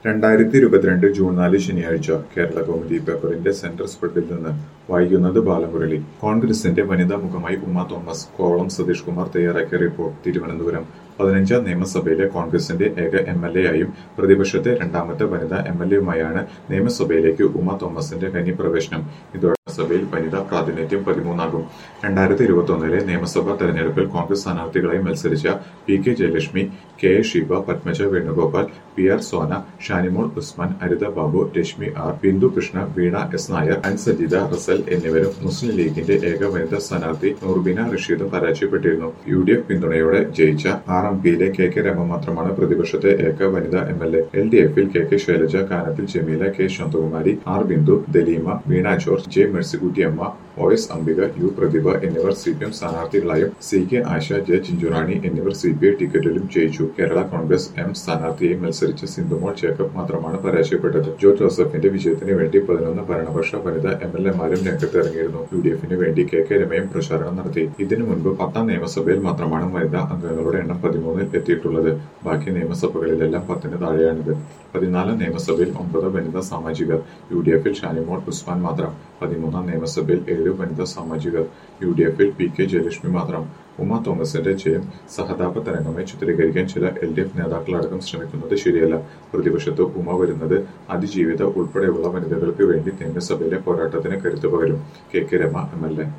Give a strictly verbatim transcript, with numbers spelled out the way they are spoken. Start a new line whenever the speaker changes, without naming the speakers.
രണ്ടായിരത്തി ഇരുപത്തിരണ്ട് ജൂൺ നാല് ശനിയാഴ്ച കേരള കൗമുദി പേപ്പറിന്റെ സെന്റർ സ്പ്രെഡിൽ നിന്ന് വായിക്കുന്നത് ബാലമുരളി. കോൺഗ്രസിന്റെ വനിതാ മുഖമായി ഉമ്മ തോമസ്. കോവളം സതീഷ് കുമാർ തയ്യാറാക്കിയ റിപ്പോർട്ട്. തിരുവനന്തപുരം. പതിനഞ്ചാം നിയമസഭയിലെ കോൺഗ്രസിന്റെ ഏക എം എൽ എ ആയും പ്രതിപക്ഷത്തെ രണ്ടാമത്തെ വനിതാ എം എൽ എയുമായാണ് നിയമസഭയിലേക്ക് ഉമ്മ തോമസിന്റെ കന്നി പ്രവേശനം. ഇതോടെ സഭയിൽ വനിതാ പ്രാതിനിധ്യം പതിമൂന്നാകും. രണ്ടായിരത്തി ഇരുപത്തി ഒന്നിലെ നിയമസഭാ തെരഞ്ഞെടുപ്പിൽ കോൺഗ്രസ് സ്ഥാനാർത്ഥികളായി മത്സരിച്ച P K Jayalakshmi, K A Sheeba, Padmaja Venugopal, P R Sona, Shanimol Usman, Aritha Babu, Reshmi R, Bindu Krishna, Veena S Nair, Ansajitha Russel എന്നിവരും മുസ്ലിം ലീഗിന്റെ ഏക വനിതാ സ്ഥാനാർത്ഥി നൂർബിന റഷീദും പരാജയപ്പെട്ടിരുന്നു. യു ഡി എഫ് പിന്തുണയോടെ ജയിച്ച ആർ എം പിയിലെ കെ കെ രമ മാത്രമാണ് പ്രതിപക്ഷത്തെ ഏക വനിതാ M L A. L D എഫിൽ K K Shailaja, Kanathil Jameela, K Santhakumari, R Bindu, Daleema, Veena George, J Mercykuttyamma, O S Ambika, U Prathibha എന്നിവർ സി പി എം സ്ഥാനാർത്ഥികളായും C K Asha, J Chinchurani എന്നിവർ സി പി ഐ ടിക്കറ്റിലും ജയിച്ചു. കേരള കോൺഗ്രസ് എം സ്ഥാനാർത്ഥിയായി മത്സരിച്ച സിന്ധുമോൾ ജേക്കബ് മാത്രമാണ് പരാജയപ്പെട്ടത്. ജോ ജോസഫിന്റെ വിജയത്തിന് വേണ്ടി പതിനൊന്ന് ഭരണപക്ഷ വനിതാ എം എൽ എമാരും രംഗത്തിറങ്ങിയിരുന്നു. യു ഡി എഫിന് വേണ്ടി കെ കെ രമയും പ്രചാരണം നടത്തി. ഇതിനു മുൻപ് പത്താം നിയമസഭയിൽ മാത്രമാണ് വനിതാ അംഗങ്ങളുടെ എണ്ണം പതിമൂന്നിൽ എത്തിയിട്ടുള്ളത്. ബാക്കി നിയമസഭകളിലെല്ലാം പത്തിന് താഴെയാണിത്. പതിനാലാം നിയമസഭയിൽ ഒമ്പത് വനിതാ സാമാജികർ. യു ഡി എഫിൽ ഷാനിമോൾ ഉസ്മാൻ മാത്രം. പതിമൂന്നാം നിയമസഭയിൽ ഏഴ് വനിതാ സാമാജികർ. യു ഡി എഫിൽ പി കെ ജയലക്ഷ്മി മാത്രം. ഉമ്മ തോമസിന്റെ ജയം സഹതാപ തരംഗമായി ചിത്രീകരിക്കാൻ ചില എൽ ഡി എഫ് നേതാക്കളടക്കം ശ്രമിക്കുന്നത് ശരിയല്ല. പ്രതിപക്ഷത്ത് ഉമ്മ വരുന്നത് അതിജീവിത ഉൾപ്പെടെയുള്ള വനിതകൾക്ക് വേണ്ടി നിയമസഭയിലെ പോരാട്ടത്തിന് കരുത്തു പകരും. K K Rema M L A